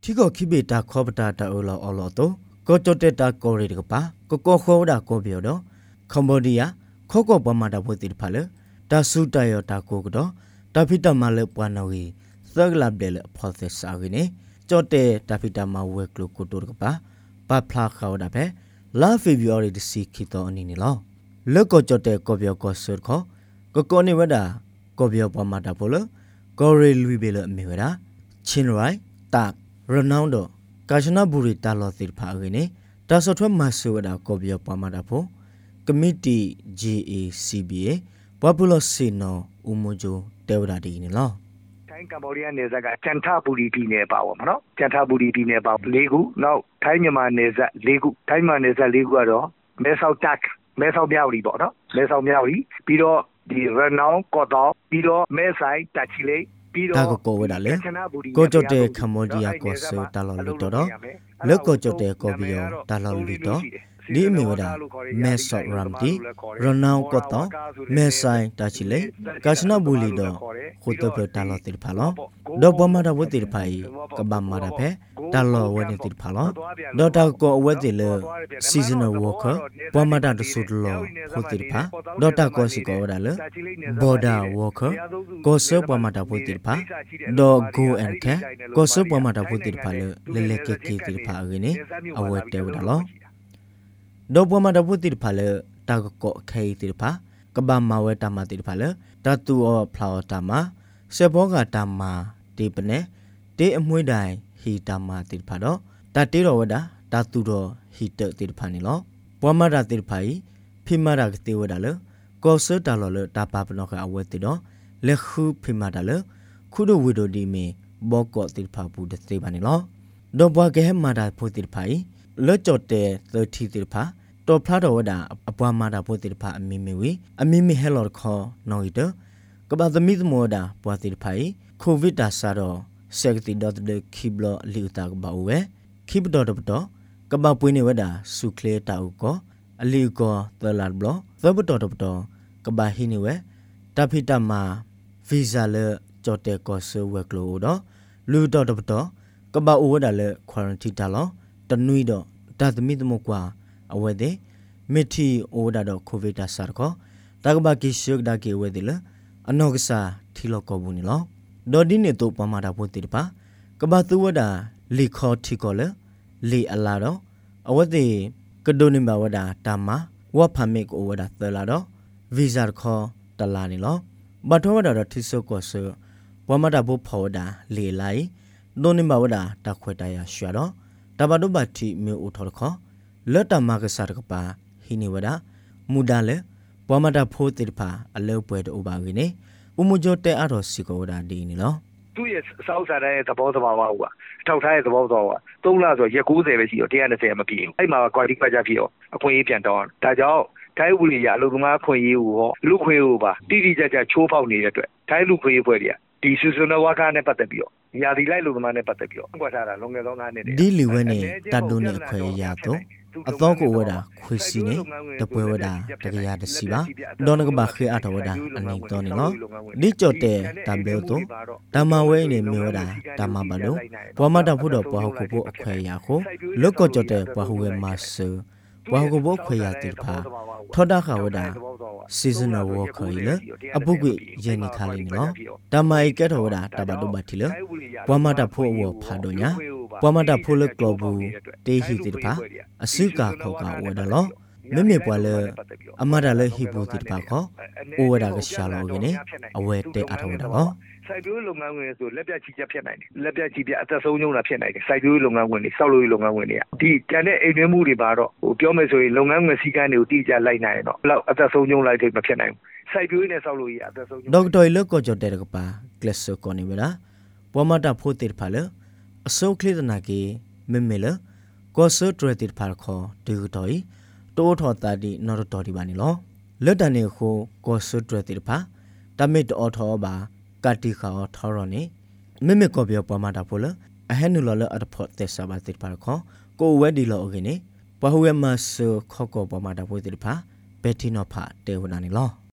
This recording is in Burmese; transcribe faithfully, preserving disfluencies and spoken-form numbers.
ที่ก็คิดตาขอบตาตาอลออลอโตก็จดเตตากอริดกปาก็ก็ขอดาก็เบียวดอคัมโบเดียขอก็ปมาดาโพติพาเลตาสุตายอตาโกกดอตาพิตามาเลปวานอวีซักลับเดลพอเซสอากิเนจดเตตาพิตามาเวกลุกุตุรกปาปาพลาขาวดาเพลาเฟบิออริดซีคิตออันนี้นี่ลอเลก็จดเตก็เบียวก็สุดขอก็ก็นี่วดาก็เบียวปมาดาโพเลก็เรลุยเบลเมวดาชินไรตากรนาวโดกาชนาบุรีตาลอติพาเกเนตาสทวมาสุวดาก็เบียวปมาดาโพคอมมิตี้ จี เอ ซี บี เอ Popular Sino อุโมโจเตวดาดีนี่ลอไทยกัมพูชาเนี่ยซะกจันทบุรีပြည်နယ်ပါဝမနော်จันทบุรีပြည်နယ်ပါ၄ခုနောက်ထိုင်းမြန်မာနယ်စပ်၄ခုထိုင်းမြန်မာနယ်စပ်၄ခုကတော့မဲဆောက်တက်မဲဆောက်မြောက်ရီပေါ့နော်မဲဆောက်မြောက်ရီပြီးတော့ဒီရနောင်းကော့တောပြီးတော့မဲဆိုင်တက်ချီလေးတာကိုကိုဝဒါလေကိုကြတဲ့ခမောဒီယာကိုဆတာလော်လီတော်တော့လက်ကိုကြတဲ့ကိုဘီယောတာလော်လီတော်ဒီအမီဝဒါမဲဆော့ရမ်တီရနောင်းကော့တောမဲဆိုင်တာချီလေကာရှနာဘူလီတော့ခုတပတာလော်တိဖာလောဒေါ်ပမာဒဝတိဖိုင်ကဘာမာရဖဲတာလော်ဝနေတိဖာလောဒေါ်တာကိုအဝဲတိလေ seasonal worker ပမာဒတဆုတလောခုတိဖာဒေါ်တာကိုစီကိုဝဒါလေ border worker ကိုဆပမာဒဝတိဖာဒေါ် go and care ကိုဆပမာဒဝတိဖာလေလေလေကေကေတိဖာရင်းအဝဲတဲဝဒါလောဒေါ်ပမာဒဝတိဖာလေတာကိုခေတိဖာကဘာမာဝဲတာမတိဖာလေတတူအောဖလာတာမစေဘောကတာမဒီပနေတေအမွှေးတိုင်ဟီတာမတိဖာတော့တတေတော်ဝဒတတူတော်ဟီတတိဖာနေလောပွားမတာတိဖာဤဖိမတာကတိဝဒလေကောဆတာလောလေတာပါပနောကအဝဲတိတော့လက်ခုဖိမတာလေခုဒဝီဒိုဒီမီဘောကောတိဖာဘူးတတိပါနေလောဒေါ်ဘွားကဲမာတာဖိုတိဖာဤလောကြော့တဲ့သတိတိဖာတော်ဖလာတော်ဝဒအပွားမာတာဖိုတိဖာအမီမီဝီအမီမီဟဲလော်ခေါ်နော်ဤတကဘာသမီသမောဒါပွားတိဖိုင်ကိုဗစ်တာဆာတော့စက်တီဒေါ်တဲ့ခိဘလလီတာကဘာဝဲခိဘတော်တော့ကဘာပွေးနေဝဒါစုခလေတာဥကောအလီကောသလာဘလသဘတော်တော့ကဘာဟိနေဝဲတဖိတမာဗီဇာလေကြော်တဲ့ကောဆဝဲကလိုတော့လူတော်တော့ကဘာအိုဝဒါလေခွာရန်တီတာလောတနွီတော့ဒါသမီသမကွာအဝဲတဲ့မီတီအိုဒါတော့ကိုဗစ်တာဆာကောတကဘာကိရှုဒါကေဝဲတဲ့လေအနောက်ကစားထီလောကောဘူးနီလောဒေါ်ဒီနေတော့ပမာတာဖို့တိတပါကဘာသူဝဒါလီခေါ်ထီကောလေလီအလာတော့အဝတ်ဒီကဒိုနီမဝဒါတာမဝဖာမစ်ကိုဝဒါသလာတော့ဗီဇာခေါ်တလာနီလောဘတ်ထောဝဒါတော့ထီဆိုကောဆပမာတာဖို့ဖော်ဒါလေလိုက်ဒိုနီမဝဒါတခွေတရရွှာတော့တဘဒုဘတိမျိုးဦးထော်ခေါ်လက်တမကစားကပါဟိနေဝဒါမူဒါလေပမာတာဖို့တိတပါအလောပွဲတော့ပါကိနေဥမကြတဲ့အတော်စီကိုဒါဒီနီလောသူ့ရဲ့စောက်စားတဲ့သဘောသဘာဝကထောက်ထားတဲ့သဘောသဘာဝသုံးလဆိုရက်၉၀ပဲရှိတော့၁၂၀မပြည့်ဘူးအဲ့မှာကွာတီကွာကြဖြစ်တော့အခွင့်အရေးပြန်တောင်းဒါကြောင့်ထိုင်းဥပဒေရအလုပ်သမားခွင့်ရေးကိုလူခွင့်ရေးကိုပါတိတိကျကျချိုးဖောက်နေတဲ့အတွက်ထိုင်းလူခွင့်ရေးဖွဲ့တွေကဒီဆူဆူနဝါကာနဲ့ပတ်သက်ပြီးတော့ယာဒီလိုက်လူသမားနဲ့ပတ်သက်ပြီးတော့ကွာထားတာလုံငယ်သောငါးနှစ်ဒီလီဝဲနဲ့တတ်တုံးနဲ့ခွင့်ရတော့အတော့ကိုဝဒါခွေစီနေတပွဲဝဒါတကရတစီပါဒေါနကဘာခေအထဝဒါအနိုင်တော်နေနော်ဒီကြော့တဲ့တံဘေတော့တမဝဲနေမြေဝဒါတမဘာလို့ဘောမတာဖို့တော့ဘောဟုတ်ကိုအခွဲရခုလုတ်ကောကြော့တဲ့ဘောဟုတ်ဝဲမဆူဘောဟုတ်ကိုခွဲရတိဖာထောတာခဝဒါ seasonal worker လေအပုကွေရနေခါလေးနော်တမိုင်ကဲတော်ဝဒါတဘတော့ဘာတီလေဘောမတာဖို့ဝဖာတော့ညာပမတာဖိုလကလဘူးတေဟီတိတပါအစုကာခောကဝဒလောမေမေပွာလေအမဒါလေဟီဘူတိတပါခောအိုဝဒါကရှာလောကနေအဝဲတဲအထောဒါလောစိုက်ပျိုးလုပ်ငန်းဝင်ဆိုလက်ပြချီချက်ဖြစ်နိုင်တယ်လက်ပြချီပြအသက်ဆုံးညုံတာဖြစ်နိုင်တယ်စိုက်ပျိုးလုပ်ငန်းဝင်တွေစောက်လို့လုပ်ငန်းဝင်တွေကဒီတန်တဲ့အိမ်တွင်းမှုတွေပါတော့ဟိုပြောမယ်ဆိုရင်လုပ်ငန်းဝင်စည်းကမ်းတွေကိုတိကျလိုက်နိုင်ရင်တော့ဘလောက်အသက်ဆုံးညုံလိုက်တယ်မဖြစ်နိုင်ဘူးစိုက်ပျိုးနဲ့စောက်လို့ရအသက်ဆုံးညုံဒေါက်တာလောကောကြောတဲ့ကပါကလစ်ဆိုကောနေမလားပမတာဖိုတိဖာလေအစိုးကလေးတနာကေမမေလကောဆတ်ရတိဖာခေါ်ဒီတော်ဤတိုးထော်တာဒီနော်တော်ဒီပါနေလောလက်တန်နေခိုကောဆတ်ရတိဖာတမစ်တော်ထောပါကတိခါထော်ရနေမေမေကောပြောပမာတာဖိုလအဟဲနူလောလအတဖို့တက်ဆာပါတိဖာခေါ်ကိုဝဲဒီလောအိုကနေပဟဝဲမဆခောကောပမာတာဖိုတိဖာဘက်တီနောဖာတေဝနာနေလော